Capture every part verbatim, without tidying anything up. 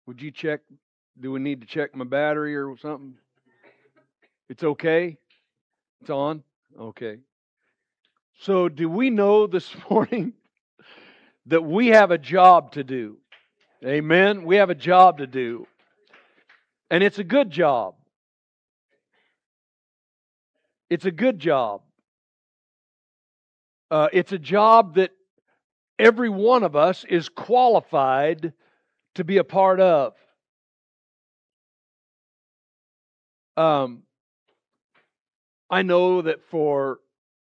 Would you check? Do we need to check my battery or something? It's okay? It's on? Okay. So, do we know this morning that we have a job to do? Amen? We have a job to do. And it's a good job. It's a good job. Uh, it's a job that every one of us is qualified to be a part of. Um, I know that for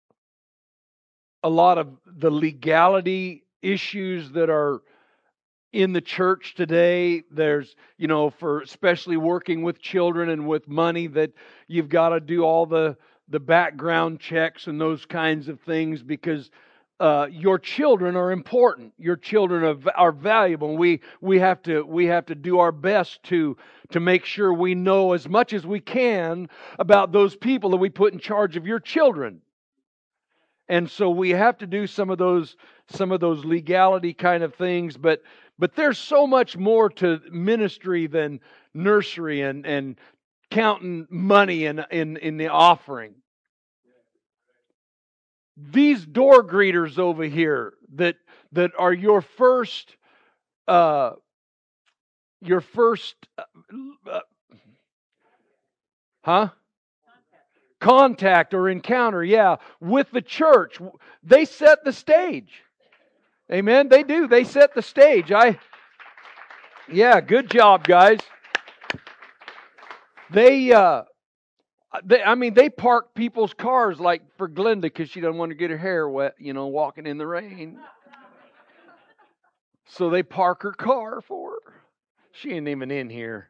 a lot of the legality issues that are in the church today, there's, you know, for especially working with children and with money, that you've got to do all the, the background checks and those kinds of things because uh, your children are important. Your children are, are valuable. We we have to we have to do our best to to make sure we know as much as we can about those people that we put in charge of your children. And so we have to do some of those some of those legality kind of things, but but there's so much more to ministry than nursery and, and counting money in, in, in the offering. These door greeters over here that that are your first uh, your first uh, huh? Contact or encounter, yeah, with the church. They set the stage. Amen. They do. They set the stage. I, yeah, good job, guys. They, uh, they, I mean, they park people's cars, like for Glenda, because she doesn't want to get her hair wet, you know, walking in the rain. So they park her car for her. She ain't even in here.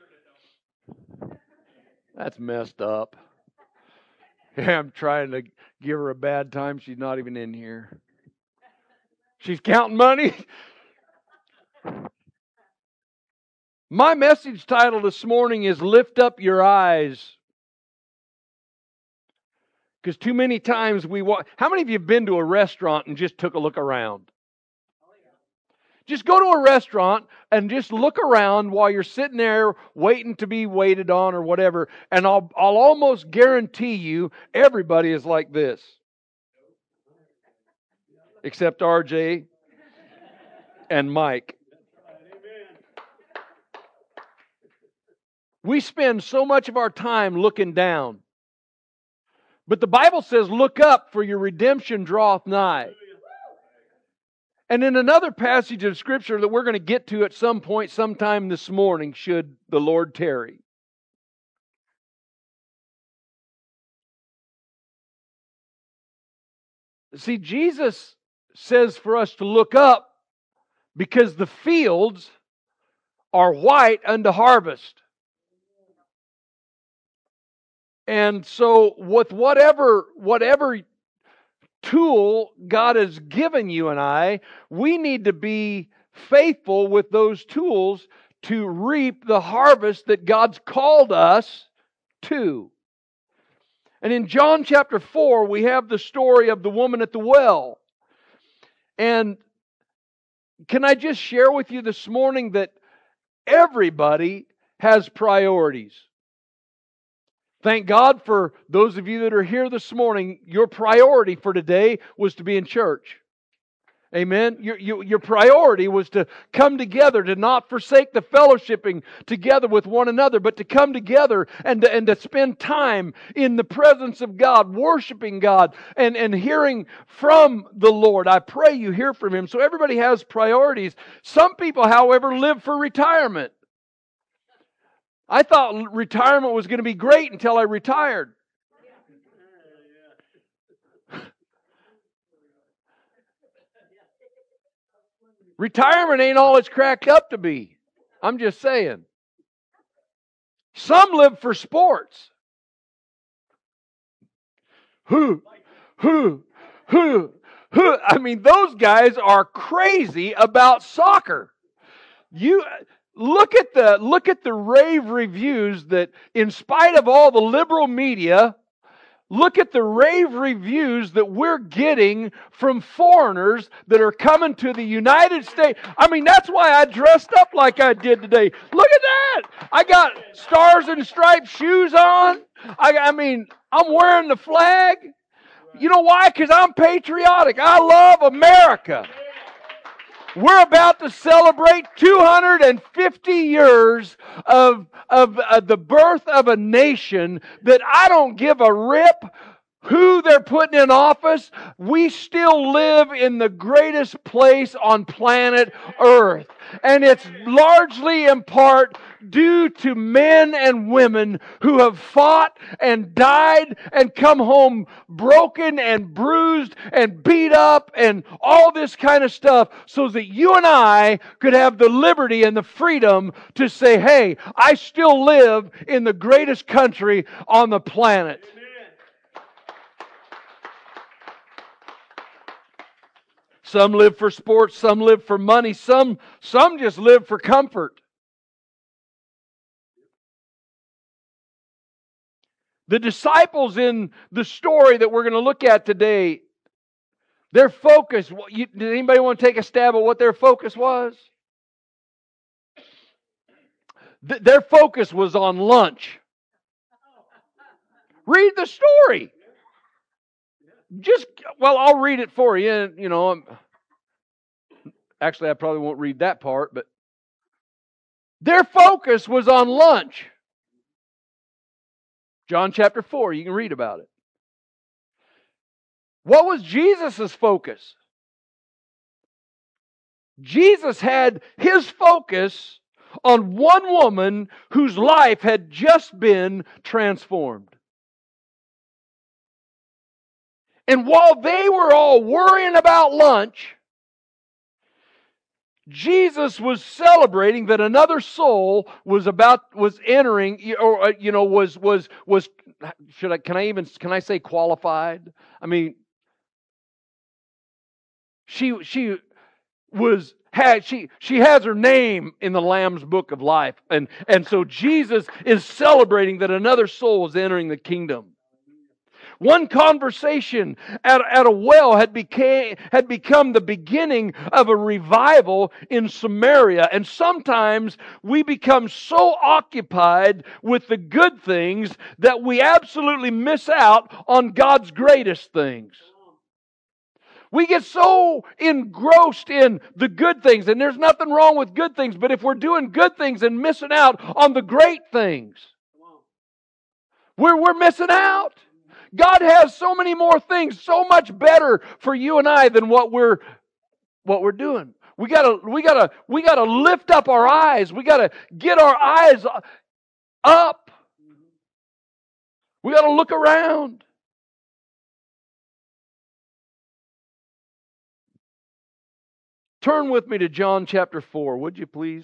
That's messed up. Yeah, I'm trying to give her a bad time. She's not even in here. She's counting money. My message title this morning is Lift Up Your Eyes. Because too many times we walk. How many of you have been to a restaurant and just took a look around? Just go to a restaurant and just look around while you're sitting there waiting to be waited on or whatever. And I'll, I'll almost guarantee you everybody is like this. Except R J and Mike. We spend so much of our time looking down. But the Bible says, look up, for your redemption draweth nigh. And in another passage of Scripture that we're going to get to at some point, sometime this morning, should the Lord tarry. See, Jesus says for us to look up because the fields are white unto harvest. And so with whatever whatever tool God has given you and I, we need to be faithful with those tools to reap the harvest that God's called us to. And in John chapter four, we have the story of the woman at the well. And can I just share with you this morning that everybody has priorities. Thank God for those of you that are here this morning. Your priority for today was to be in church. Amen. Your, your, your priority was to come together, to not forsake the fellowshipping together with one another, but to come together and to, and to spend time in the presence of God, worshiping God and, and hearing from the Lord. I pray you hear from Him. So everybody has priorities. Some people, however, live for retirement. I thought retirement was going to be great until I retired. Retirement ain't all it's cracked up to be. I'm just saying. Some live for sports. Who, who, who, who? I mean, those guys are crazy about soccer. You look at the look at the rave reviews that, in spite of all the liberal media, Look at the rave reviews that we're getting from foreigners that are coming to the United States. I mean, that's why I dressed up like I did today. Look at that! I got stars and striped shoes on. I, I mean, I'm wearing the flag. You know why? Because I'm patriotic. I love America. We're about to celebrate two hundred fifty years of, of uh, the birth of a nation that I don't give a rip who they're putting in office. We still live in the greatest place on planet Earth. And it's largely in part due to men and women who have fought and died and come home broken and bruised and beat up and all this kind of stuff so that you and I could have the liberty and the freedom to say, hey, I still live in the greatest country on the planet. Some live for sports, some live for money, some, some just live for comfort. The disciples in the story that we're going to look at today, their focus, did anybody want to take a stab at what their focus was? Their focus was on lunch. Read the story. Just, well, I'll read it for you. You know, actually, I probably won't read that part, but their focus was on lunch. John chapter four, you can read about it. What was Jesus' focus? Jesus had His focus on one woman whose life had just been transformed. And while they were all worrying about lunch, Jesus was celebrating that another soul was about was entering, or you know, was was was. Should I? Can I even? Can I say qualified? I mean, she she was had she she has her name in the Lamb's Book of Life, and and so Jesus is celebrating that another soul is entering the kingdom. One conversation at, at a well had, became, had become the beginning of a revival in Samaria. And sometimes we become so occupied with the good things that we absolutely miss out on God's greatest things. We get so engrossed in the good things, and there's nothing wrong with good things, but if we're doing good things and missing out on the great things, we're, we're missing out. God has so many more things, so much better for you and I than what we're what we're doing. We gotta we gotta we gotta lift up our eyes. We gotta get our eyes up. We gotta look around. Turn with me to John chapter four, would you please?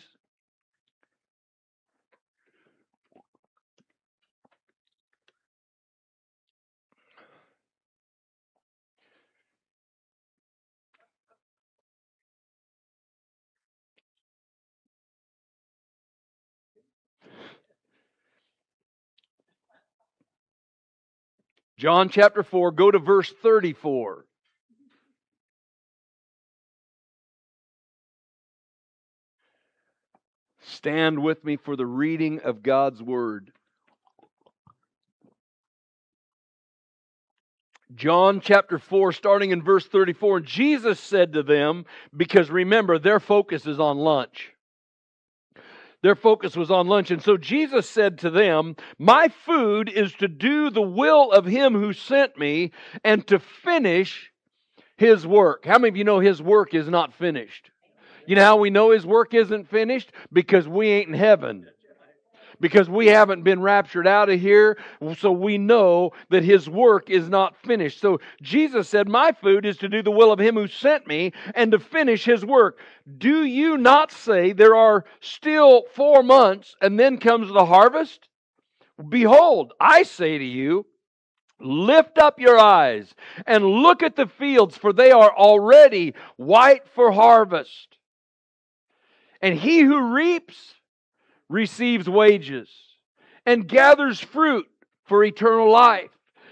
John chapter four, go to verse thirty-four. Stand with me for the reading of God's Word. John chapter four, starting in verse thirty-four. Jesus said to them, because remember, their focus is on lunch. Their focus was on lunch. And so Jesus said to them, my food is to do the will of Him who sent me and to finish His work. How many of you know His work is not finished? You know how we know His work isn't finished? Because we ain't in heaven. Because we haven't been raptured out of here, so we know that His work is not finished. So Jesus said, my food is to do the will of Him who sent me and to finish His work. Do you not say there are still four months and then comes the harvest? Behold, I say to you, lift up your eyes and look at the fields, for they are already white for harvest. And he who reaps receives wages and gathers fruit for eternal life,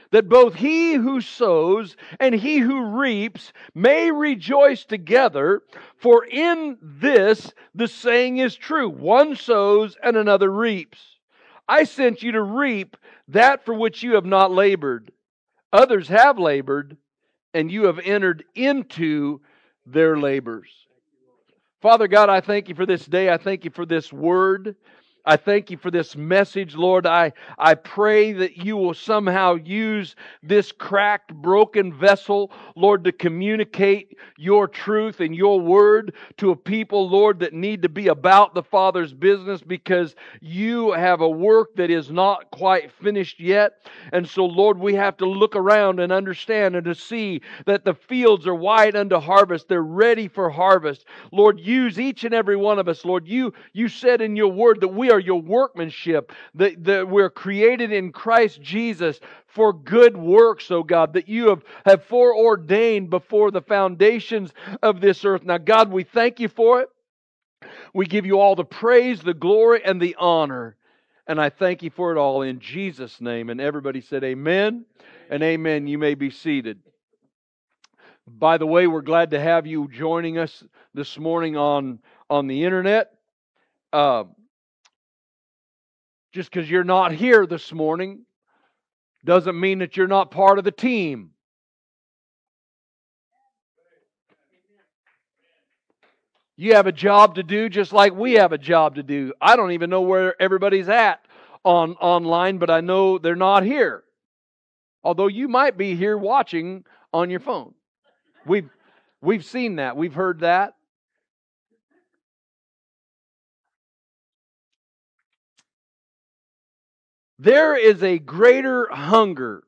that both he who sows and he who reaps may rejoice together. For in this the saying is true, one sows and another reaps. I sent you to reap that for which you have not labored. Others have labored, and you have entered into their labors. Father God, I thank you for this day. I thank you for this word. I thank you for this message, Lord. I, I pray that you will somehow use this cracked, broken vessel, Lord, to communicate your truth and your word to a people, Lord, that need to be about the Father's business, because you have a work that is not quite finished yet. And so, Lord, we have to look around and understand and to see that the fields are white unto harvest. They're ready for harvest. Lord, use each and every one of us, Lord. You, you said in your word that we are your workmanship, that, that we're created in Christ Jesus for good works, oh God, that you have, have foreordained before the foundations of this earth. Now, God, we thank you for it. We give you all the praise, the glory, and the honor. And I thank you for it all in Jesus' name. And everybody said amen and amen. You may be seated. By the way, we're glad to have you joining us this morning on, on the internet. Uh, Just because you're not here this morning doesn't mean that you're not part of the team. You have a job to do just like we have a job to do. I don't even know where everybody's at on online, but I know they're not here. Although you might be here watching on your phone. We've, we've seen that. We've heard that. There is a greater hunger.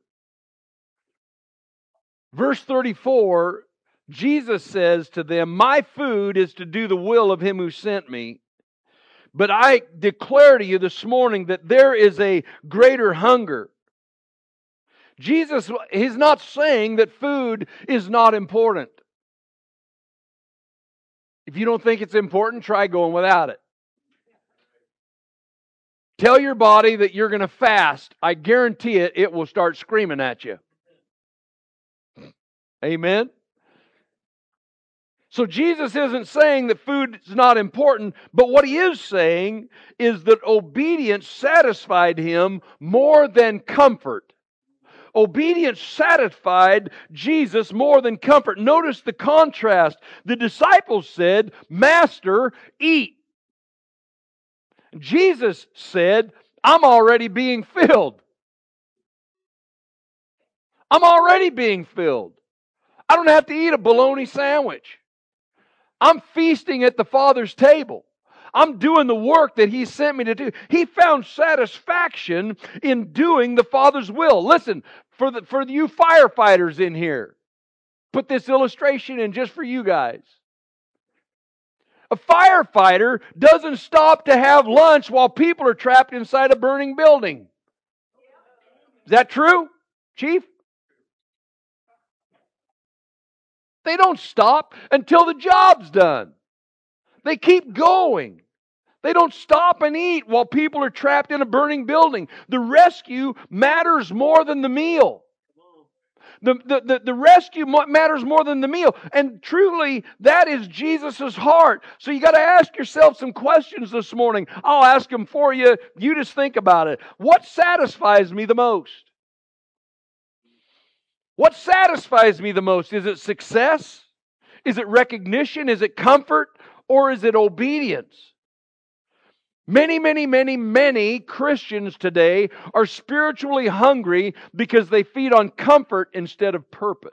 Verse thirty-four, Jesus says to them, my food is to do the will of Him who sent me. But I declare to you this morning that there is a greater hunger. Jesus, He's not saying that food is not important. If you don't think it's important, try going without it. Tell your body that you're going to fast. I guarantee it, it will start screaming at you. Amen? So Jesus isn't saying that food is not important, but what He is saying is that obedience satisfied Him more than comfort. Obedience satisfied Jesus more than comfort. Notice the contrast. The disciples said, Master, eat. Jesus said, I'm already being filled. I'm already being filled. I don't have to eat a bologna sandwich. I'm feasting at the Father's table. I'm doing the work that He sent me to do. He found satisfaction in doing the Father's will. Listen, for the, for you firefighters in here, put this illustration in just for you guys. A firefighter doesn't stop to have lunch while people are trapped inside a burning building. Is that true, Chief? They don't stop until the job's done. They keep going. They don't stop and eat while people are trapped in a burning building. The rescue matters more than the meal. The, the, the, the rescue matters more than the meal. And truly, that is Jesus' heart. So you got to ask yourself some questions this morning. I'll ask them for you. You just think about it. What satisfies me the most? What satisfies me the most? Is it success? Is it recognition? Is it comfort? Or is it obedience? Many, many, many, many Christians today are spiritually hungry because they feed on comfort instead of purpose.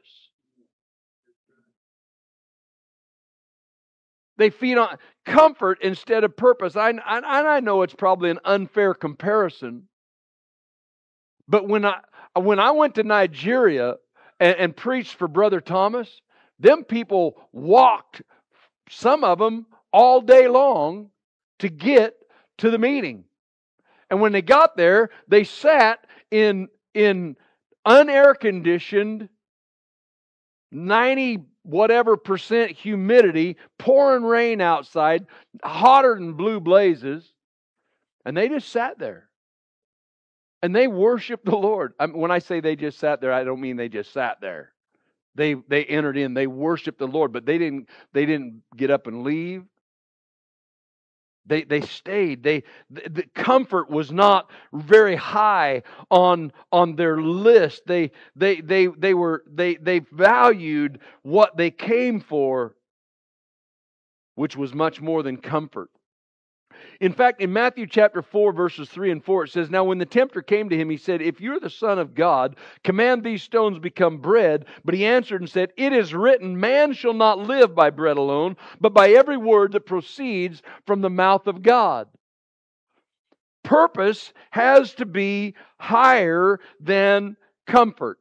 They feed on comfort instead of purpose. I, I, I know it's probably an unfair comparison, but when I when I went to Nigeria and, and preached for Brother Thomas, them people walked, some of them, all day long to get to the meeting. And when they got there, they sat in, in unair conditioned, ninety whatever percent humidity, pouring rain outside, hotter than blue blazes, and they just sat there. And they worshiped the Lord. I mean, when I say they just sat there, I don't mean they just sat there. They they entered in, they worshiped the Lord, but they didn't they didn't get up and leave. They they stayed. They the, the comfort was not very high on on their list. They they they they were they they valued what they came for, which was much more than comfort. In fact, in Matthew chapter four, verses three and four, it says, "Now when the tempter came to him, he said, 'If you're the Son of God, command these stones become bread.' But he answered and said, 'It is written, man shall not live by bread alone, but by every word that proceeds from the mouth of God.'" Purpose has to be higher than comfort.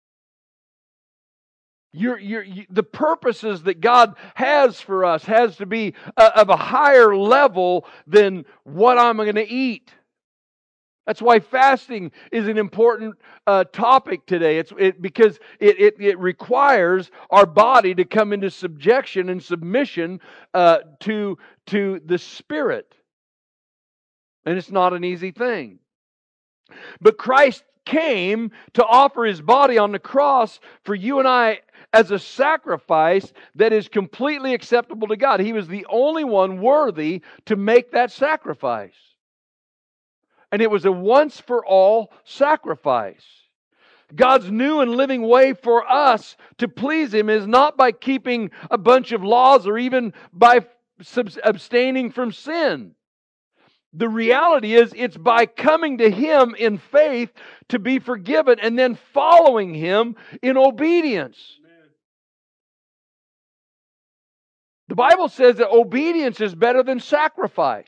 Your, your, you, the purposes that God has for us has to be a, of a higher level than what I'm going to eat. That's why fasting is an important uh, topic today. It's it, because it, it, it requires our body to come into subjection and submission uh, to, to the Spirit. And it's not an easy thing. But Christ came to offer His body on the cross for you and I as a sacrifice that is completely acceptable to God. He was the only one worthy to make that sacrifice. And it was a once-for-all sacrifice. God's new and living way for us to please Him is not by keeping a bunch of laws or even by abstaining from sin. The reality is, it's by coming to Him in faith to be forgiven and then following Him in obedience. Amen. The Bible says that obedience is better than sacrifice.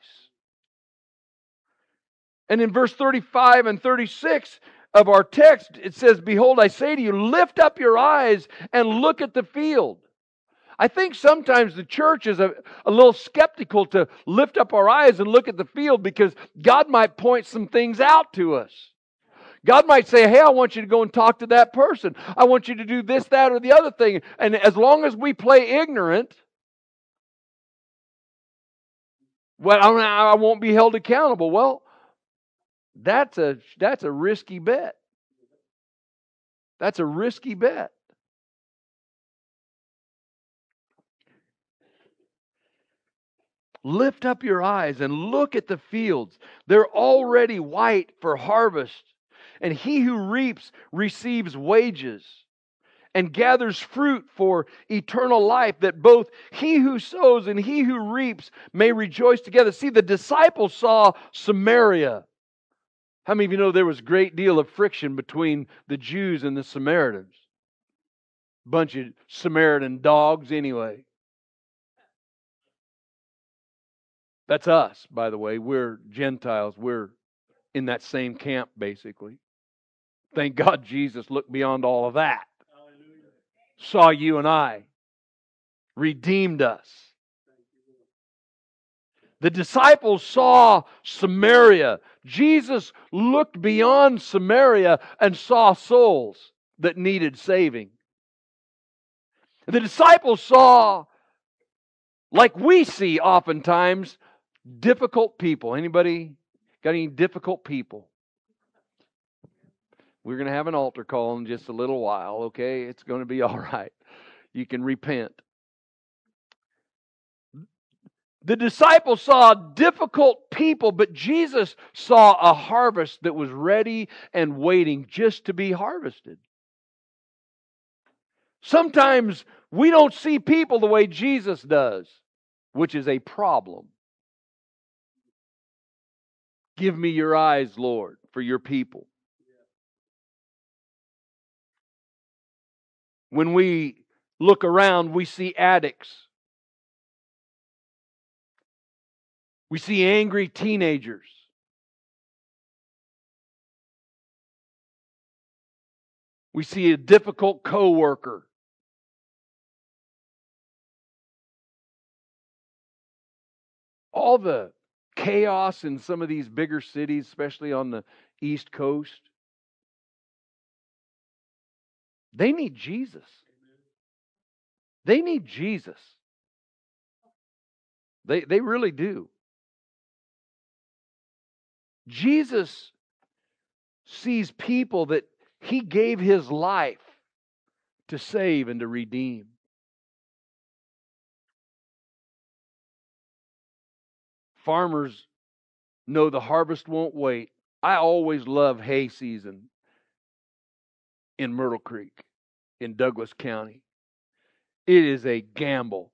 And in verse thirty-five and thirty-six of our text, it says, "Behold, I say to you, lift up your eyes and look at the field." I think sometimes the church is a, a little skeptical to lift up our eyes and look at the field because God might point some things out to us. God might say, "Hey, I want you to go and talk to that person. I want you to do this, that, or the other thing." And as long as we play ignorant, well, I won't be held accountable. Well, that's a that's a risky bet. That's a risky bet. Lift up your eyes and look at the fields. They're already white for harvest. And he who reaps receives wages and gathers fruit for eternal life, that both he who sows and he who reaps may rejoice together. See, the disciples saw Samaria. How many of you know there was a great deal of friction between the Jews and the Samaritans? Bunch of Samaritan dogs anyway. That's us, by the way. We're Gentiles. We're in that same camp, basically. Thank God Jesus looked beyond all of that. Hallelujah. Saw you and I. Redeemed us. The disciples saw Samaria. Jesus looked beyond Samaria and saw souls that needed saving. The disciples saw, like we see oftentimes, difficult people. Anybody got any difficult people? We're going to have an altar call in just a little while, okay? It's going to be all right. You can repent. The disciples saw difficult people, but Jesus saw a harvest that was ready and waiting just to be harvested. Sometimes we don't see people the way Jesus does, which is a problem. Give me your eyes, Lord, for your people. When we look around, we see addicts. We see angry teenagers. We see a difficult coworker. All the chaos in some of these bigger cities, especially on the East Coast. They need Jesus. They need Jesus. They, they really do. Jesus sees people that He gave His life to save and to redeem. Farmers know the harvest won't wait. I always love hay season in Myrtle Creek, in Douglas County. It is a gamble.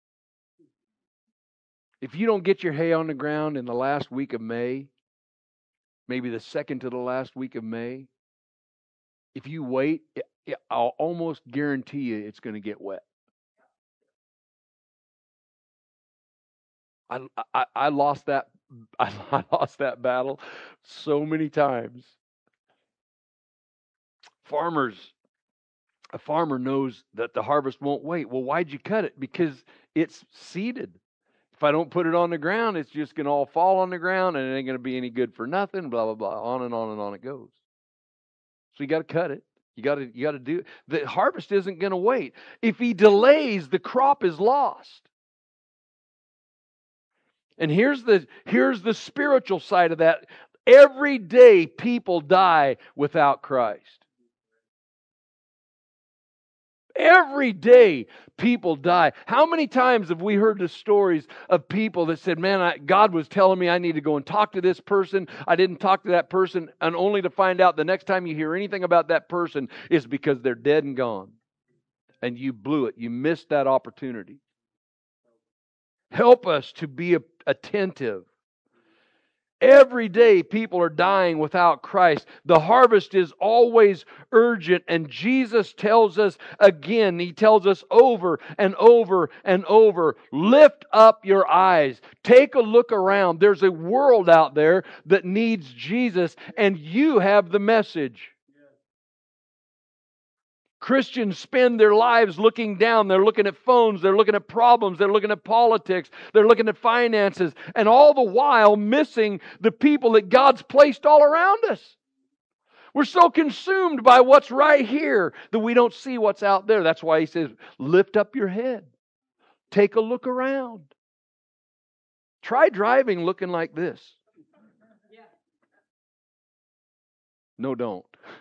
If you don't get your hay on the ground in the last week of May, maybe the second to the last week of May, if you wait, I'll almost guarantee you it's going to get wet. I, I, I lost that I lost that battle so many times. Farmers, a farmer knows that the harvest won't wait. Well, why'd you cut it? Because it's seeded. If I don't put it on the ground, it's just going to all fall on the ground and it ain't going to be any good for nothing, blah, blah, blah. On and on and on it goes. So you got to cut it. You got to you got to do it. The harvest isn't going to wait. If he delays, the crop is lost. And here's the here's the spiritual side of that. Every day people die without Christ. Every day people die. How many times have we heard the stories of people that said, man, I, God was telling me I need to go and talk to this person. I didn't talk to that person, and only to find out the next time you hear anything about that person is because they're dead and gone. And you blew it. You missed that opportunity. Help us to be attentive. Every day people are dying without Christ. The harvest is always urgent, and Jesus tells us again, He tells us over and over and over, lift up your eyes. Take a look around. There's a world out there that needs Jesus, and you have the message. Christians spend their lives looking down. They're looking at phones. They're looking at problems. They're looking at politics. They're looking at finances. And all the while missing the people that God's placed all around us. We're so consumed by what's right here that we don't see what's out there. That's why He says, lift up your head. Take a look around. Try driving looking like this. No, don't.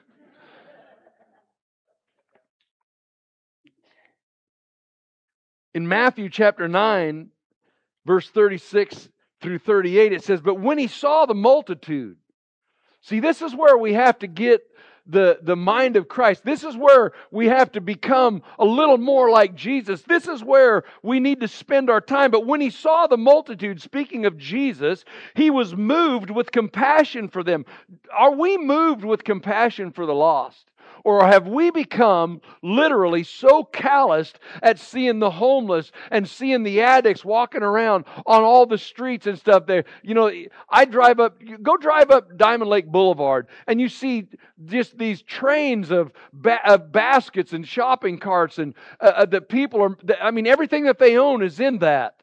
In Matthew chapter nine, verse thirty-six through thirty-eight, it says, but when He saw the multitude, see, this is where we have to get the, the mind of Christ. This is where we have to become a little more like Jesus. This is where we need to spend our time. But when He saw the multitude, speaking of Jesus, He was moved with compassion for them. Are we moved with compassion for the lost? Or have we become literally so calloused at seeing the homeless and seeing the addicts walking around on all the streets and stuff there? You know, I drive up, go drive up Diamond Lake Boulevard and you see just these trains of, ba- of baskets and shopping carts and uh, that people are, I mean, everything that they own is in that.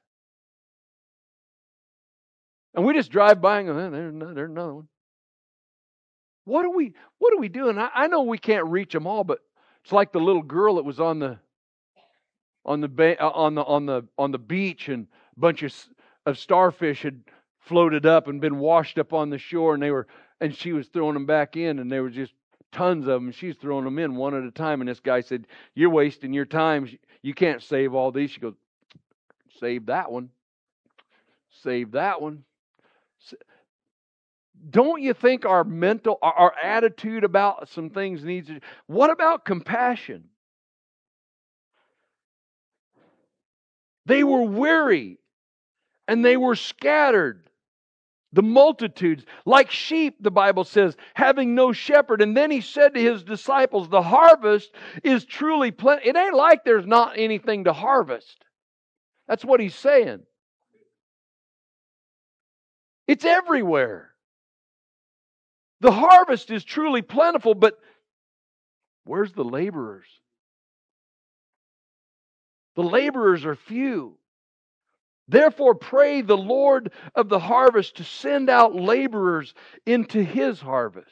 And we just drive by and go, eh, there's another one. What are we what are we doing? I, I know we can't reach them all, but it's like the little girl that was on the on the ba- on the on the on the beach, and a bunch of of starfish had floated up and been washed up on the shore, and they were and she was throwing them back in, and there were just tons of them. She's throwing them in one at a time, and this guy said, "You're wasting your time. You can't save all these." She goes, "Save that one. Save that one." Don't you think our mental, our, our attitude about some things needs to... What about compassion? They were weary and they were scattered. The multitudes, like sheep, the Bible says, having no shepherd. And then He said to His disciples, the harvest is truly plenty. It ain't like there's not anything to harvest. That's what He's saying. It's everywhere. The harvest is truly plentiful, but where's the laborers? The laborers are few. Therefore, pray the Lord of the harvest to send out laborers into His harvest.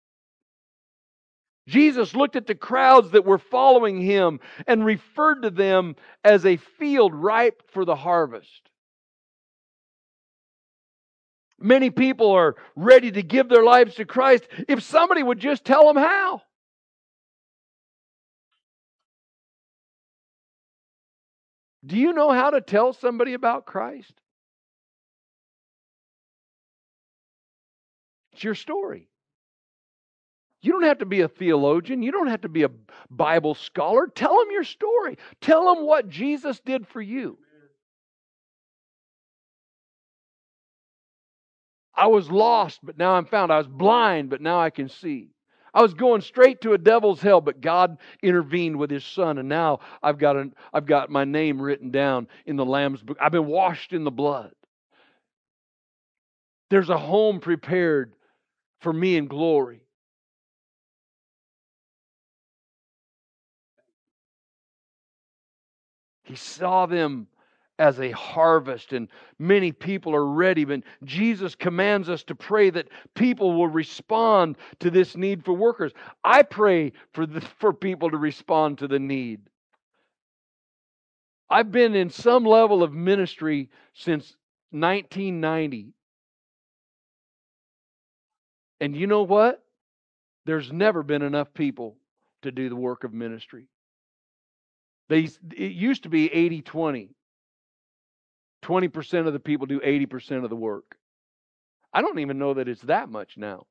Jesus looked at the crowds that were following Him and referred to them as a field ripe for the harvest. Many people are ready to give their lives to Christ if somebody would just tell them how. Do you know how to tell somebody about Christ? It's your story. You don't have to be a theologian. You don't have to be a Bible scholar. Tell them your story. Tell them what Jesus did for you. I was lost, but now I'm found. I was blind, but now I can see. I was going straight to a devil's hell, but God intervened with His Son, and now I've got an, I've got my name written down in the Lamb's book. I've been washed in the blood. There's a home prepared for me in glory. He saw them as a harvest, and many people are ready. But Jesus commands us to pray that people will respond to this need for workers. I pray for the, for people to respond to the need. I've been in some level of ministry since nineteen ninety. And you know what? There's never been enough people to do the work of ministry. They, it used to be eighty twenty. twenty percent of the people do eighty percent of the work. I don't even know that it's that much now.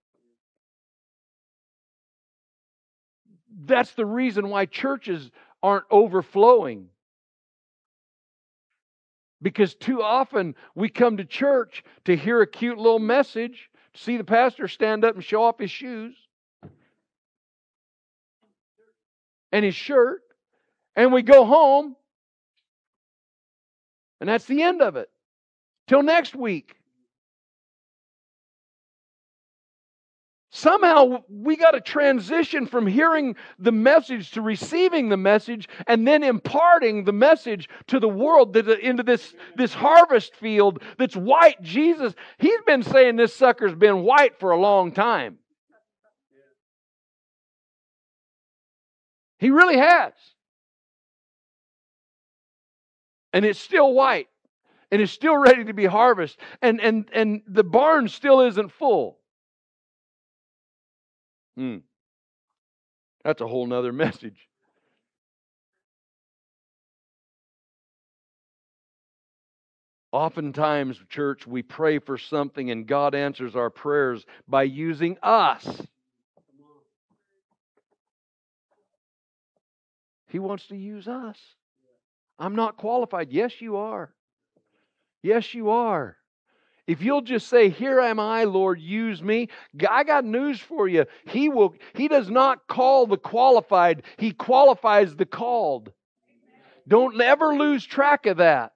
That's the reason why churches aren't overflowing. Because too often we come to church to hear a cute little message, to see the pastor stand up and show off his shoes and his shirt, and we go home, and that's the end of it. Till next week. Somehow we got to transition from hearing the message to receiving the message and then imparting the message to the world, into this, this harvest field that's white. Jesus, He's been saying this sucker's been white for a long time. He really has. And it's still white. And it's still ready to be harvested. And, and, and the barn still isn't full. Hmm. That's a whole nother message. Oftentimes, church, we pray for something and God answers our prayers by using us. He wants to use us. I'm not qualified. Yes, you are. Yes, you are. If you'll just say, "Here am I, Lord, use me," I got news for you. He will. He does not call the qualified. He qualifies the called. Don't ever lose track of that.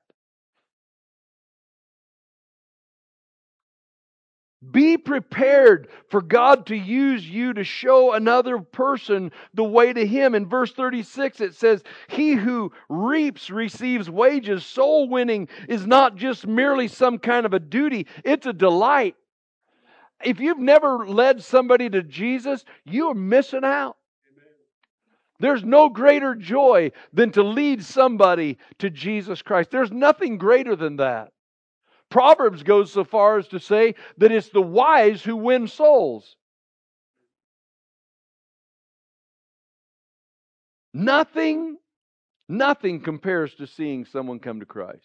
Be prepared for God to use you to show another person the way to Him. In verse thirty-six it says, "He who reaps receives wages." Soul winning is not just merely some kind of a duty, it's a delight. If you've never led somebody to Jesus, you're missing out. There's no greater joy than to lead somebody to Jesus Christ. There's nothing greater than that. Proverbs goes so far as to say that it's the wise who win souls. Nothing, nothing compares to seeing someone come to Christ.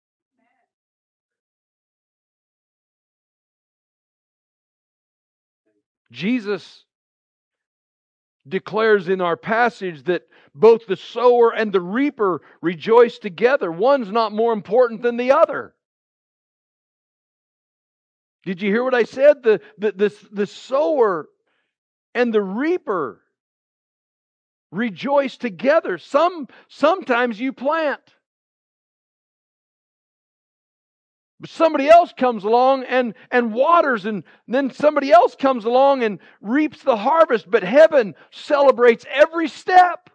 Jesus declares in our passage that both the sower and the reaper rejoice together. One's not more important than the other. Did you hear what I said? The, the, the, the sower and the reaper rejoice together. Some, sometimes you plant. But somebody else comes along and, and waters, and then somebody else comes along and reaps the harvest. But heaven celebrates every step.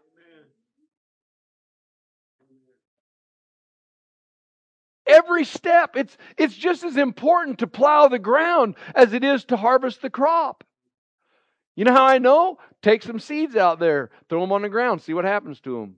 Every step. It's, it's just as important to plow the ground as it is to harvest the crop. You know how I know? Take some seeds out there, throw them on the ground, see what happens to them.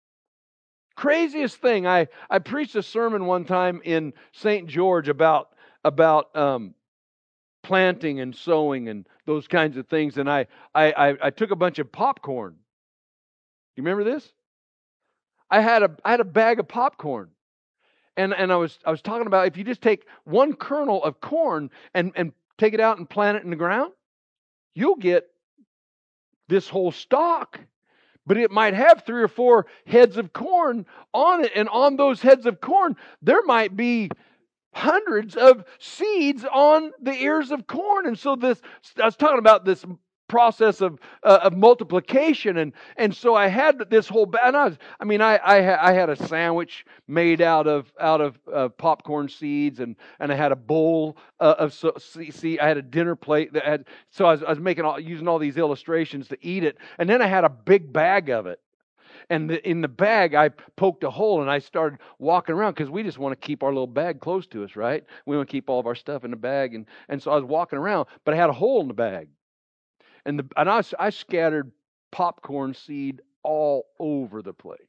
Craziest thing, I, I preached a sermon one time in Saint George about about um, planting and sowing and those kinds of things, and I, I, I, I took a bunch of popcorn. You remember this? I had a I had a bag of popcorn, and and I was I was talking about if you just take one kernel of corn and and take it out and plant it in the ground, you'll get this whole stalk. But it might have three or four heads of corn on it, and on those heads of corn, there might be hundreds of seeds on the ears of corn. And so this, I was talking about this process of uh, of multiplication, and and so I had this whole bag. And I, was, I mean, I I, ha- I had a sandwich made out of out of uh, popcorn seeds, and and I had a bowl uh, of so, see, see I had a dinner plate that had. So I was, I was making all, using all these illustrations to eat it, and then I had a big bag of it. And the, in the bag, I poked a hole and I started walking around because we just want to keep our little bag close to us, right? We want to keep all of our stuff in the bag. And, and so I was walking around, but I had a hole in the bag. And, the, and I, I scattered popcorn seed all over the place.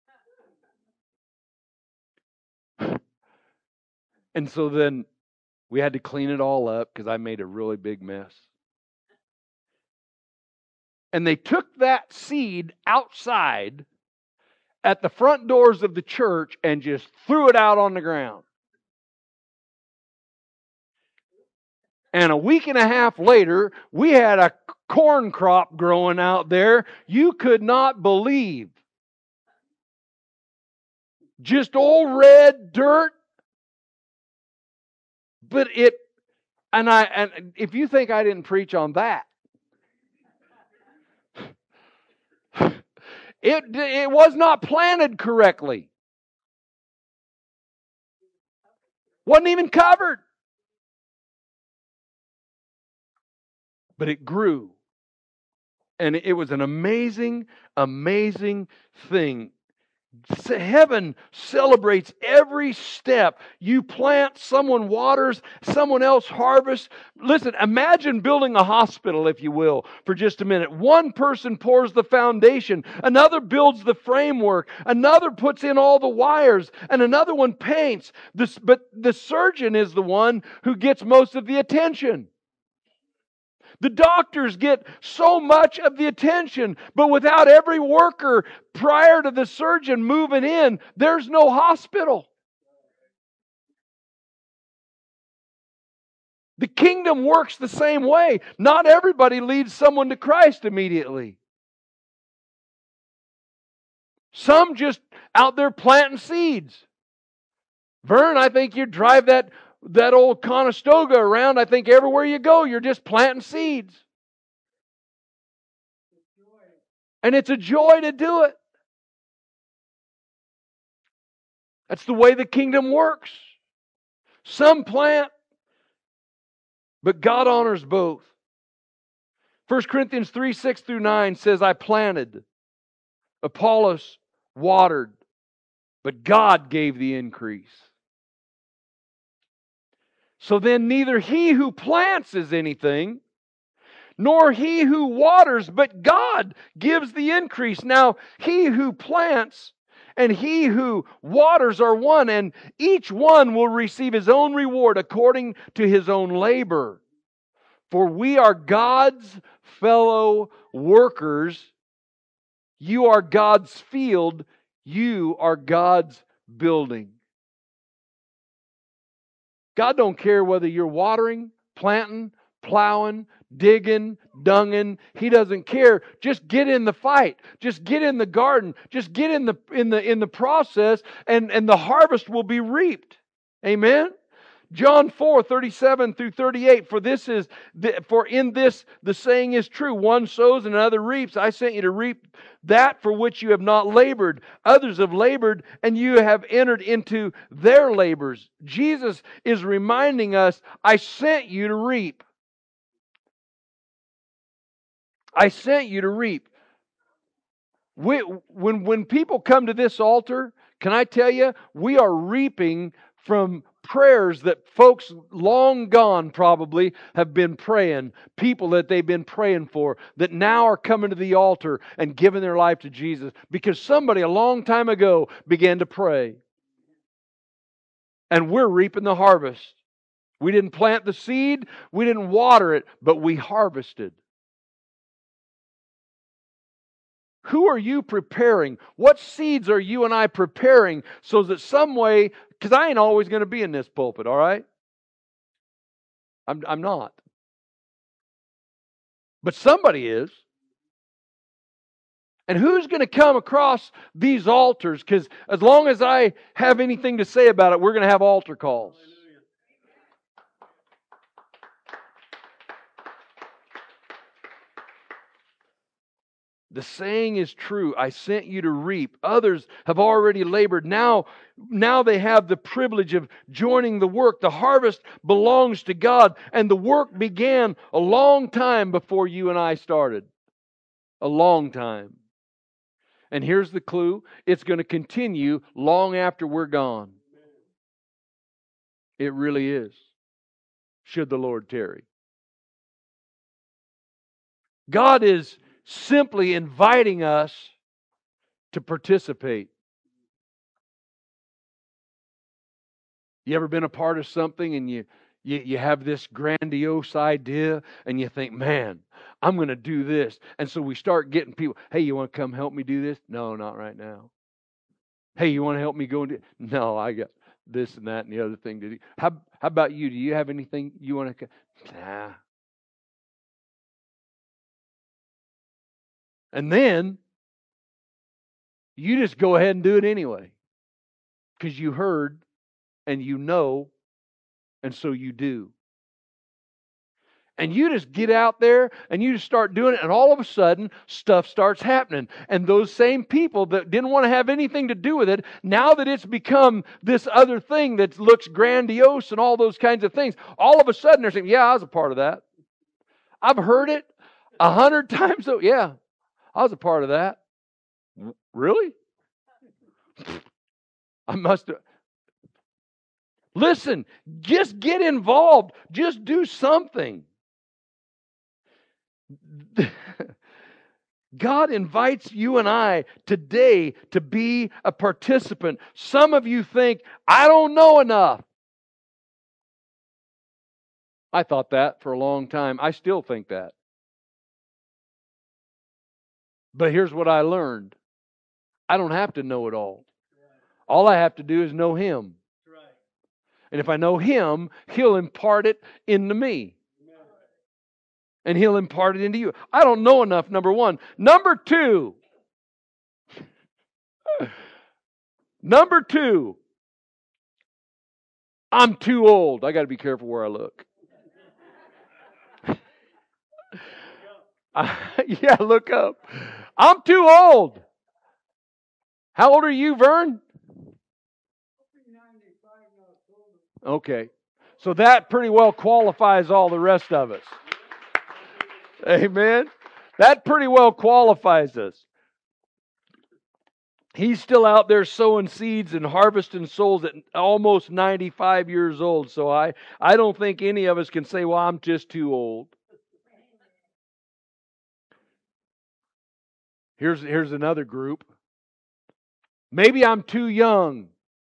And so then we had to clean it all up because I made a really big mess. And they took that seed outside at the front doors of the church and just threw it out on the ground. And a week and a half later, we had a corn crop growing out there you could not believe. Just old red dirt. But it, and I, and if you think I didn't preach on that, it, it was not planted correctly. Wasn't even covered. But it grew. And it was an amazing, amazing thing. Heaven celebrates every step. You plant, someone waters, someone else harvests. Listen, imagine building a hospital, if you will, for just a minute. One person pours the foundation, another builds the framework, another puts in all the wires, and another one paints. This, but the surgeon is the one who gets most of the attention. The doctors get so much of the attention, but without every worker prior to the surgeon moving in, there's no hospital. The kingdom works the same way. Not everybody leads someone to Christ immediately. Some just out there planting seeds. Vern, I think you drive that That old Conestoga around, I think everywhere you go, you're just planting seeds. And it's a joy to do it. That's the way the kingdom works. Some plant, but God honors both. First Corinthians three, six through nine says, I planted, Apollos watered, but God gave the increase. So then neither he who plants is anything, nor he who waters, but God gives the increase. Now, he who plants and he who waters are one, and each one will receive his own reward according to his own labor. For we are God's fellow workers. You are God's field. You are God's building. God don't care whether you're watering, planting, plowing, digging, dunging. He doesn't care. Just get in the fight. Just get in the garden. Just get in the in the in the process, and, and the harvest will be reaped. Amen. John four, thirty-seven through thirty-eight. For this is the, for in this the saying is true. One sows and another reaps. I sent you to reap that for which you have not labored. Others have labored, and you have entered into their labors. Jesus is reminding us, I sent you to reap. I sent you to reap. We, when, when people come to this altar, can I tell you, we are reaping from prayers that folks long gone probably have been praying, people that they've been praying for, that now are coming to the altar and giving their life to Jesus because somebody a long time ago began to pray. And we're reaping the harvest. We didn't plant the seed, we didn't water it, but we harvested. Who are you preparing? What seeds are you and I preparing so that some way, because I ain't always going to be in this pulpit, all right? I'm, I'm not. But somebody is. And who's going to come across these altars? Because as long as I have anything to say about it, we're going to have altar calls. The saying is true. I sent you to reap. Others have already labored. Now, now they have the privilege of joining the work. The harvest belongs to God. And the work began a long time before you and I started. A long time. And here's the clue. It's going to continue long after we're gone. It really is. Should the Lord tarry. God is simply inviting us to participate. You ever been a part of something and you, you, you have this grandiose idea and you think, man, I'm going to do this. And so we start getting people, hey, you want to come help me do this? No, not right now. Hey, you want to help me go and do? No, I got this and that and the other thing to do. How, how about you? Do you have anything you want to? Nah. And then you just go ahead and do it anyway. Because you heard and you know, and so you do. And you just get out there and you just start doing it, and all of a sudden, stuff starts happening. And those same people that didn't want to have anything to do with it, now that it's become this other thing that looks grandiose and all those kinds of things, all of a sudden they're saying, yeah, I was a part of that. I've heard it a hundred times. So, yeah, I was a part of that. Really? I must have. Listen, just get involved. Just do something. God invites you and I today to be a participant. Some of you think, I don't know enough. I thought that for a long time. I still think that. But here's what I learned. I don't have to know it all. All I have to do is know Him. And if I know Him, He'll impart it into me. And He'll impart it into you. I don't know enough, number one. Number two. Number two. I'm too old. I got to be careful where I look. Yeah, look up. I'm too old. How old are you, Vern? Okay. So that pretty well qualifies all the rest of us. Amen. That pretty well qualifies us. He's still out there sowing seeds and harvesting souls at almost ninety-five years old. So I, I don't think any of us can say, well, I'm just too old. Here's, here's another group. Maybe I'm too young.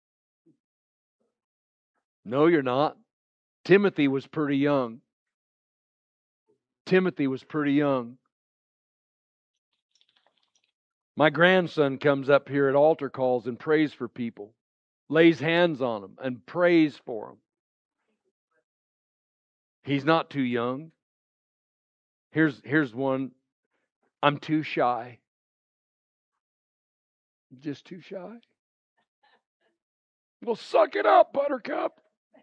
No, you're not. Timothy was pretty young. Timothy was pretty young. My grandson comes up here at altar calls and prays for people, lays hands on them and prays for them. He's not too young. Here's, here's one. I'm too shy. Just too shy. Well, suck it up, Buttercup.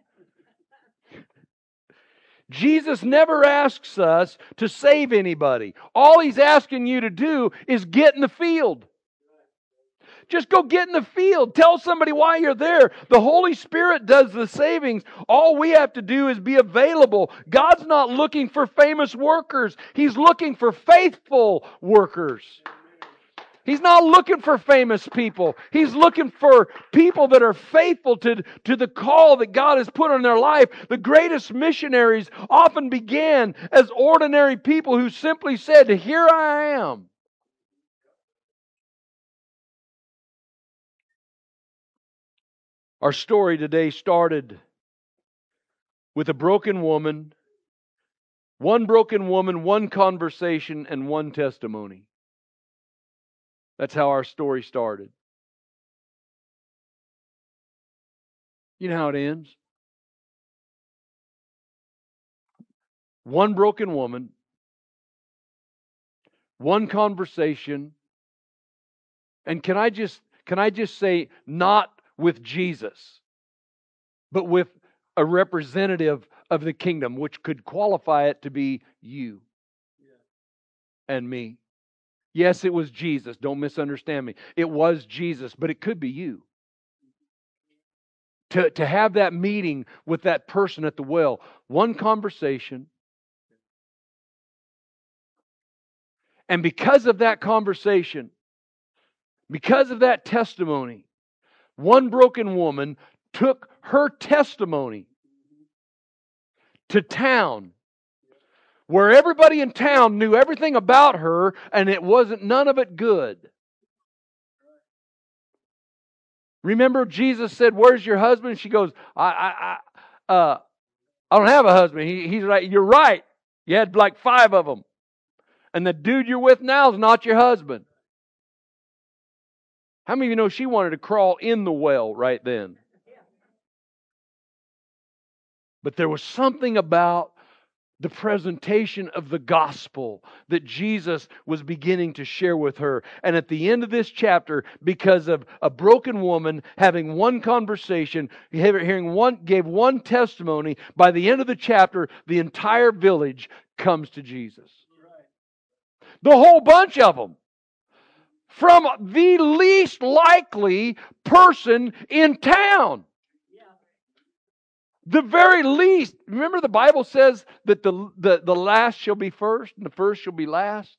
Jesus never asks us to save anybody. All He's asking you to do is get in the field. Just go get in the field. Tell somebody why you're there. The Holy Spirit does the savings. All we have to do is be available. God's not looking for famous workers. He's looking for faithful workers. He's not looking for famous people. He's looking for people that are faithful to, to the call that God has put on their life. The greatest missionaries often began as ordinary people who simply said, "Here I am." Our story today started with a broken woman, one broken woman, one conversation, and one testimony. That's how our story started. You know how it ends? One broken woman, one conversation, and can I just can I just say, not with Jesus, but with a representative of the kingdom, which could qualify it to be you and me. Yes, it was Jesus. Don't misunderstand me. It was Jesus, but it could be you. To, to have that meeting with that person at the well, one conversation, and because of that conversation, because of that testimony, one broken woman took her testimony to town, where everybody in town knew everything about her, and it wasn't none of it good. Remember, Jesus said, "Where's your husband?" She goes, "I, I, I, uh, I don't have a husband." He, he's like, "You're right. You had like five of them, and the dude you're with now is not your husband." How many of you know she wanted to crawl in the well right then? But there was something about the presentation of the gospel that Jesus was beginning to share with her. And at the end of this chapter, because of a broken woman having one conversation, hearing one, gave one testimony, by the end of the chapter, the entire village comes to Jesus. The whole bunch of them. From the least likely person in town. The very least. Remember the Bible says that the, the, the last shall be first and the first shall be last?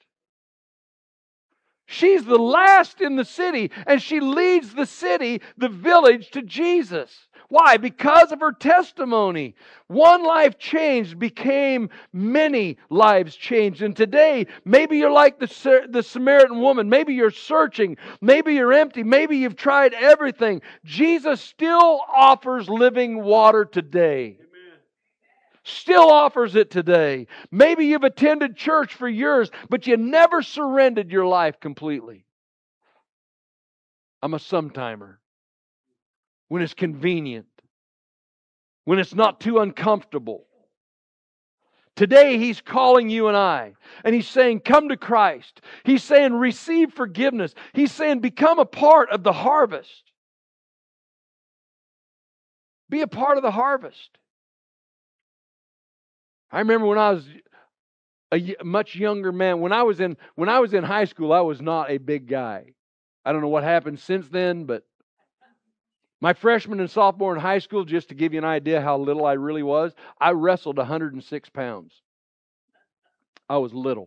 She's the last in the city, and she leads the city, the village, to Jesus. Why? Because of her testimony. One life changed became many lives changed. And today, maybe you're like the, the Samaritan woman. Maybe you're searching. Maybe you're empty. Maybe you've tried everything. Jesus still offers living water today. Still offers it today. Maybe you've attended church for years, but you never surrendered your life completely. I'm a sometimer. When it's convenient. When it's not too uncomfortable. Today He's calling you and I. And He's saying, come to Christ. He's saying, receive forgiveness. He's saying, become a part of the harvest. Be a part of the harvest. I remember when I was a much younger man, when I was in when I was in high school, I was not a big guy. I don't know what happened since then, but my freshman and sophomore in high school, just to give you an idea how little I really was, I wrestled one hundred six pounds. I was little.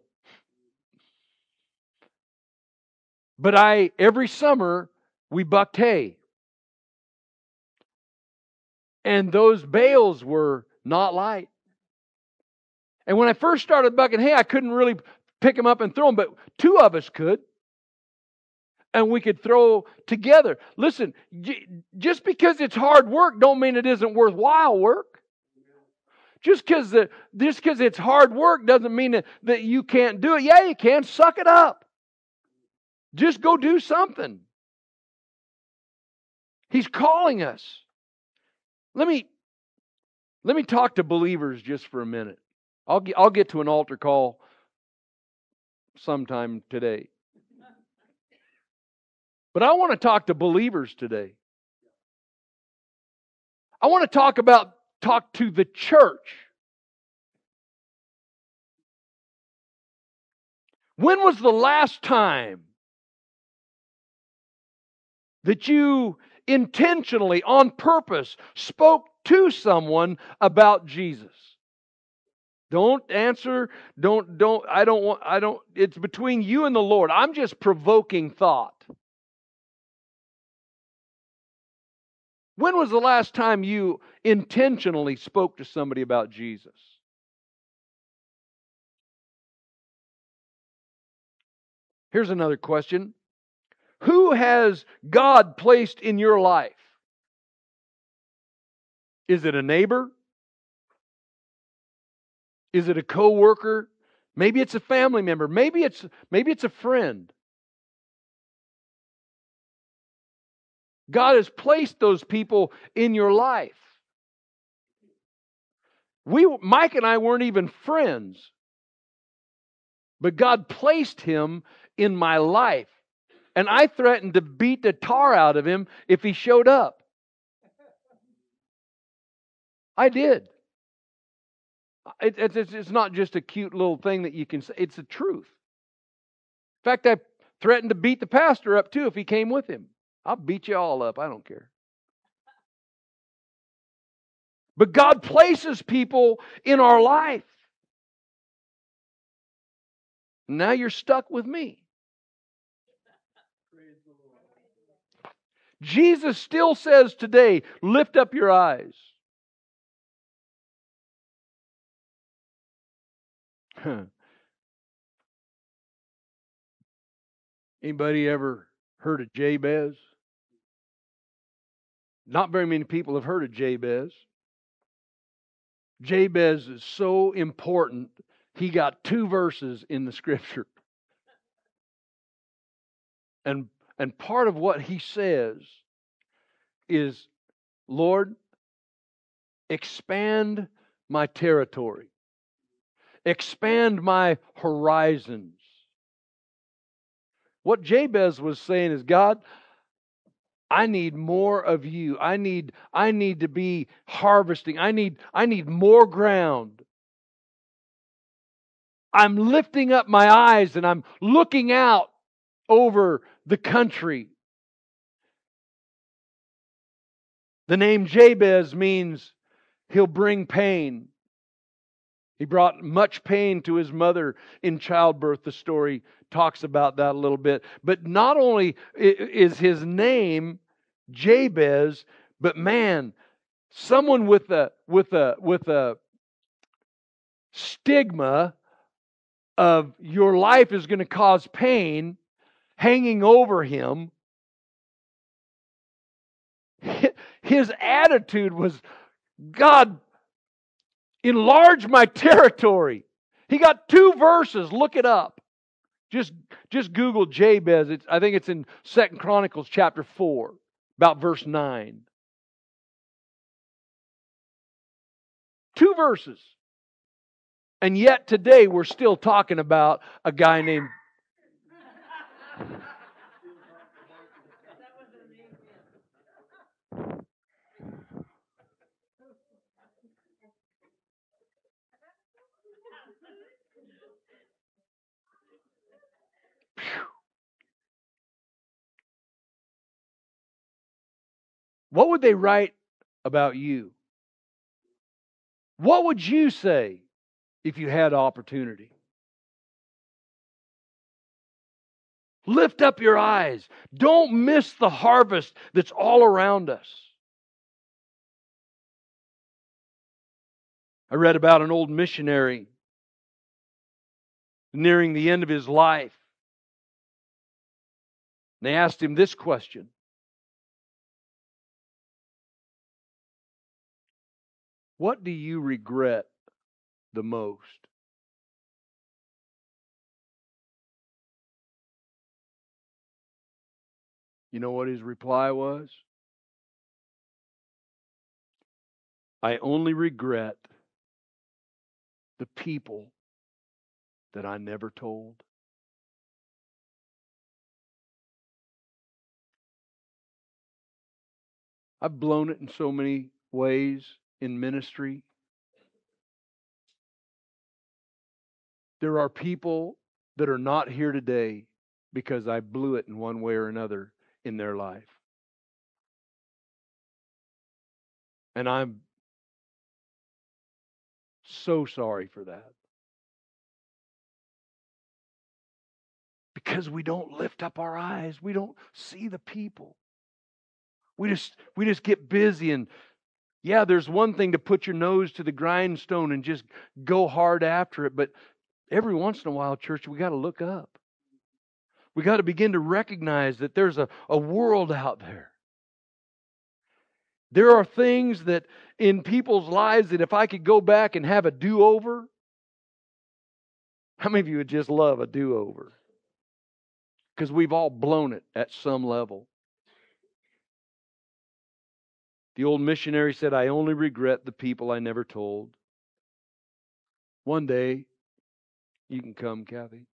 But I every summer we bucked hay. And those bales were not light. And when I first started bucking hay, I couldn't really pick them up and throw them, but two of us could. And we could throw together. Listen, just because it's hard work don't mean it isn't worthwhile work. Just because the, just because it's hard work doesn't mean that, that you can't do it. Yeah, you can. Suck it up. Just go do something. He's calling us. Let me, let me talk to believers just for a minute. I'll get, I'll get to an altar call sometime today. But I want to talk to believers today. I want to talk about, talk to the church. When was the last time that you intentionally, on purpose, spoke to someone about Jesus? Don't answer, don't, don't, I don't want, I don't, it's between you and the Lord. I'm just provoking thought. When was the last time you intentionally spoke to somebody about Jesus? Here's another question. Who has God placed in your life? Is it a neighbor? Is it a coworker? Maybe it's a family member. Maybe it's maybe it's a friend. God has placed those people in your life. We, Mike and I weren't even friends, but God placed him in my life. And I threatened to beat the tar out of him if he showed up. I did. It, it, it's, it's not just a cute little thing that you can say. It's the truth. In fact, I threatened to beat the pastor up too if he came with him. I'll beat you all up. I don't care. But God places people in our life. Now you're stuck with me. Jesus still says today, lift up your eyes. Anybody ever heard of Jabez? Not very many people have heard of Jabez. Jabez is so important, he got two verses in the scripture. And, and part of what he says is, Lord, expand my territory. Expand my horizons. What Jabez was saying is, God, I need more of you. I need, I need to be harvesting. I need, I need more ground. I'm lifting up my eyes and I'm looking out over the country. The name Jabez means he'll bring pain. He brought much pain to his mother in childbirth. The story talks about that a little bit. But not only is his name Jabez, but man, someone with a with a with a stigma of your life is going to cause pain hanging over him. His attitude was, God, enlarge my territory. He got two verses. Look it up. Just, just Google Jabez. It's, I think it's in Second Chronicles chapter four, about verse nine. Two verses. And yet today we're still talking about a guy named... What would they write about you? What would you say if you had opportunity? Lift up your eyes. Don't miss the harvest that's all around us. I read about an old missionary nearing the end of his life. And they asked him this question. What do you regret the most? You know what his reply was? I only regret the people that I never told. I've blown it in so many ways in ministry. There are people that are not here today because I blew it in one way or another in their life. And I'm so sorry for that. Because we don't lift up our eyes. We don't see the people. We just we just get busy, and yeah, there's one thing to put your nose to the grindstone and just go hard after it, but every once in a while, church, we got to look up. We got to begin to recognize that there's a, a world out there. There are things that in people's lives that if I could go back and have a do-over, How many of you would just love a do-over? Because we've all blown it at some level. The old missionary said, I only regret the people I never told. One day, you can come, Kathy.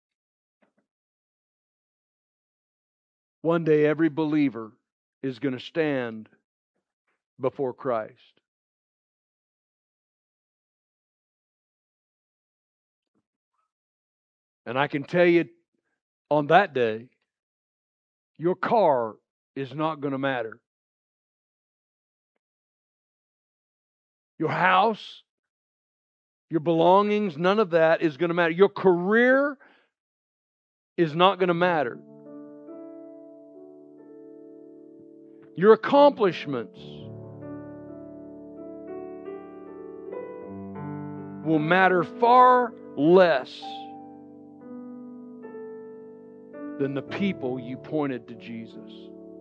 One day, every believer is going to stand before Christ. And I can tell you, on that day, your car is not going to matter. Your house, your belongings, none of that is going to matter. Your career is not going to matter. Your accomplishments will matter far less than the people you pointed to Jesus.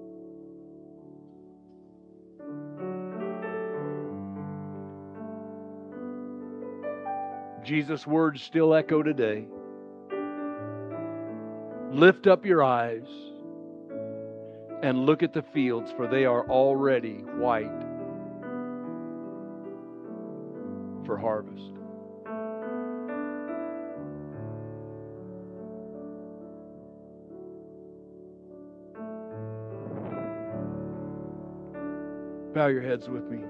Jesus' words still echo today. Lift up your eyes and look at the fields, for they are already white for harvest. Bow your heads with me.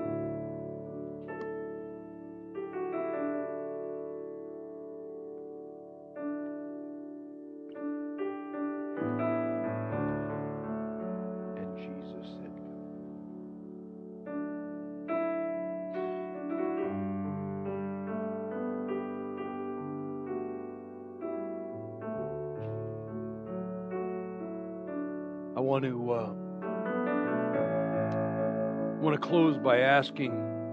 And Jesus said, I want to uh, want to close by asking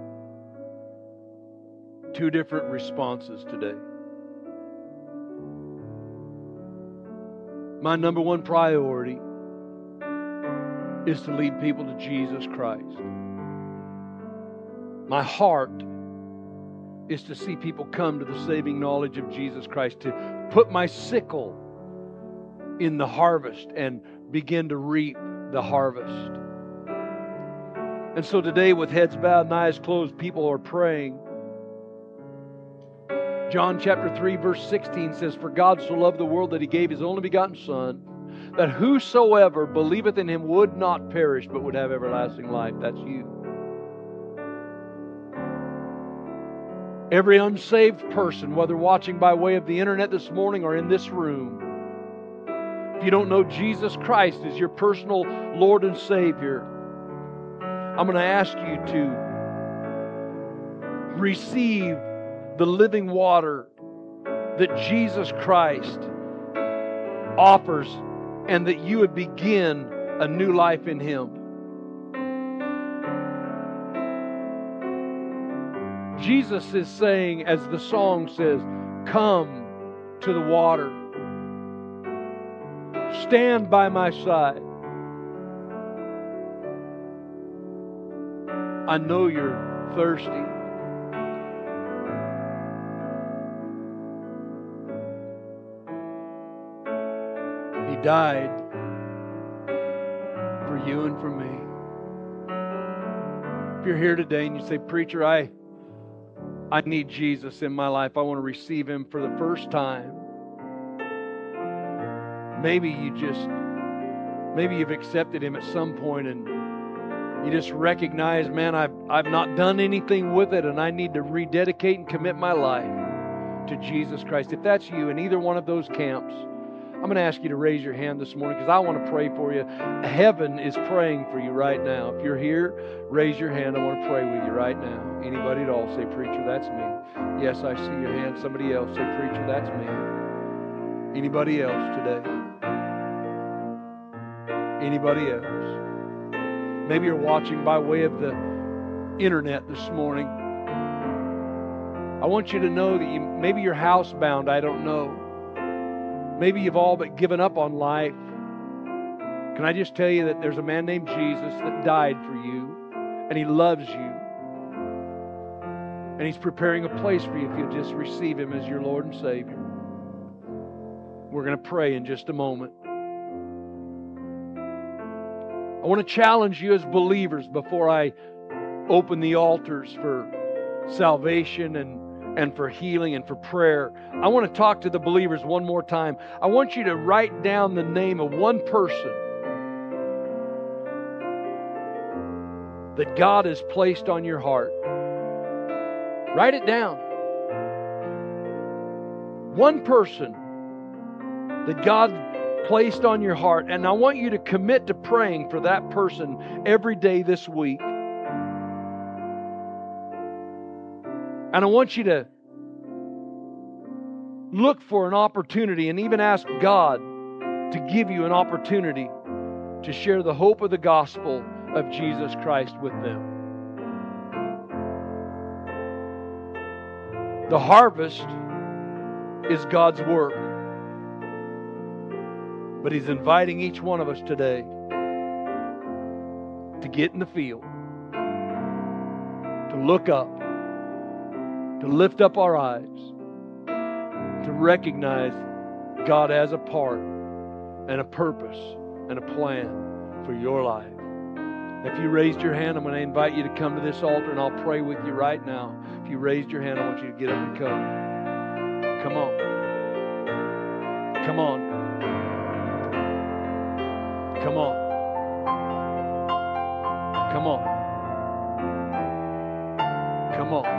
two different responses today. My number one priority is to lead people to Jesus Christ. My heart is to see people come to the saving knowledge of Jesus Christ, to put my sickle in the harvest and begin to reap the harvest. And so today, with heads bowed and eyes closed, people are praying. John chapter three verse sixteen says, For God so loved the world that He gave His only begotten Son, that whosoever believeth in Him would not perish, but would have everlasting life. That's you. Every unsaved person, whether watching by way of the internet this morning or in this room, if you don't know Jesus Christ as your personal Lord and Savior, I'm going to ask you to receive the living water that Jesus Christ offers, and that you would begin a new life in Him. Jesus is saying, as the song says, come to the water. Stand by my side. I know you're thirsty. He died for you and for me. If you're here today and you say, Preacher, I, I need Jesus in my life. I want to receive Him for the first time. Maybe you just, maybe you've accepted Him at some point and you just recognize, man, I've, I've not done anything with it and I need to rededicate and commit my life to Jesus Christ. If that's you in either one of those camps, I'm going to ask you to raise your hand this morning because I want to pray for you. Heaven is praying for you right now. If you're here, raise your hand. I want to pray with you right now. Anybody at all say, Preacher, that's me. Yes, I see your hand. Somebody else say, Preacher, that's me. Anybody else today? Anybody else? Maybe you're watching by way of the internet this morning. I want you to know that you, maybe you're housebound. I don't know. Maybe you've all but given up on life. Can I just tell you that there's a man named Jesus that died for you, and He loves you. And He's preparing a place for you if you'll just receive Him as your Lord and Savior. We're going to pray in just a moment. I want to challenge you as believers before I open the altars for salvation and, and for healing and for prayer. I want to talk to the believers one more time. I want you to write down the name of one person that God has placed on your heart. Write it down. One person that God placed on your heart, and I want you to commit to praying for that person every day this week. And I want you to look for an opportunity and even ask God to give you an opportunity to share the hope of the gospel of Jesus Christ with them. The harvest is God's work. But He's inviting each one of us today to get in the field, to look up, to lift up our eyes, to recognize God has a part and a purpose and a plan for your life. If you raised your hand, I'm going to invite you to come to this altar and I'll pray with you right now. If you raised your hand, I want you to get up and come. Come on. Come on. Come on. Come on. Come on.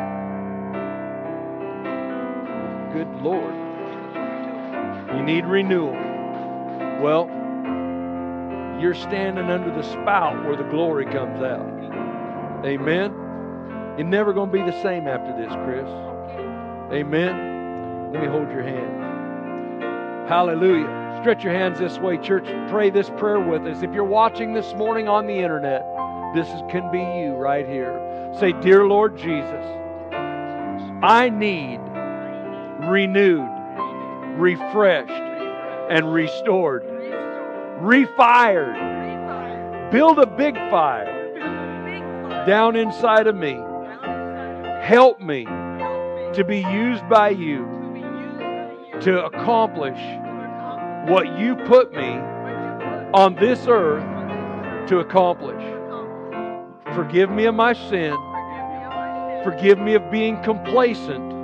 Good Lord. You need renewal. Well, you're standing under the spout where the glory comes out. Amen. You're never going to be the same after this, Chris. Amen. Let me hold your hand. Hallelujah. Stretch your hands this way, church. Pray this prayer with us. If you're watching this morning on the internet, this is, can be you right here. Say, Dear Lord Jesus, I need renewed, refreshed, and restored, refired. Build a big fire down inside of me. Help me to be used by you to accomplish what you put me on this earth to accomplish. Forgive me of my sin. Forgive me of being complacent.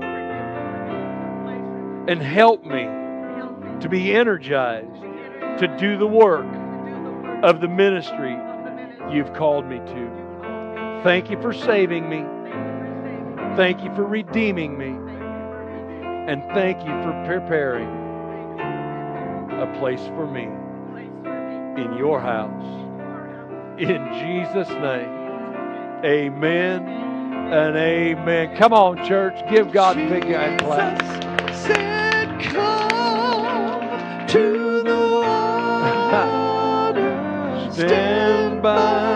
And help me to be energized to do the work of the ministry you've called me to. Thank you for saving me. Thank you for redeeming me. And thank you for preparing a place for me in your house. In Jesus' name, amen and amen. Come on, church. Give God a big hand clap. Said, come to the water, stand by.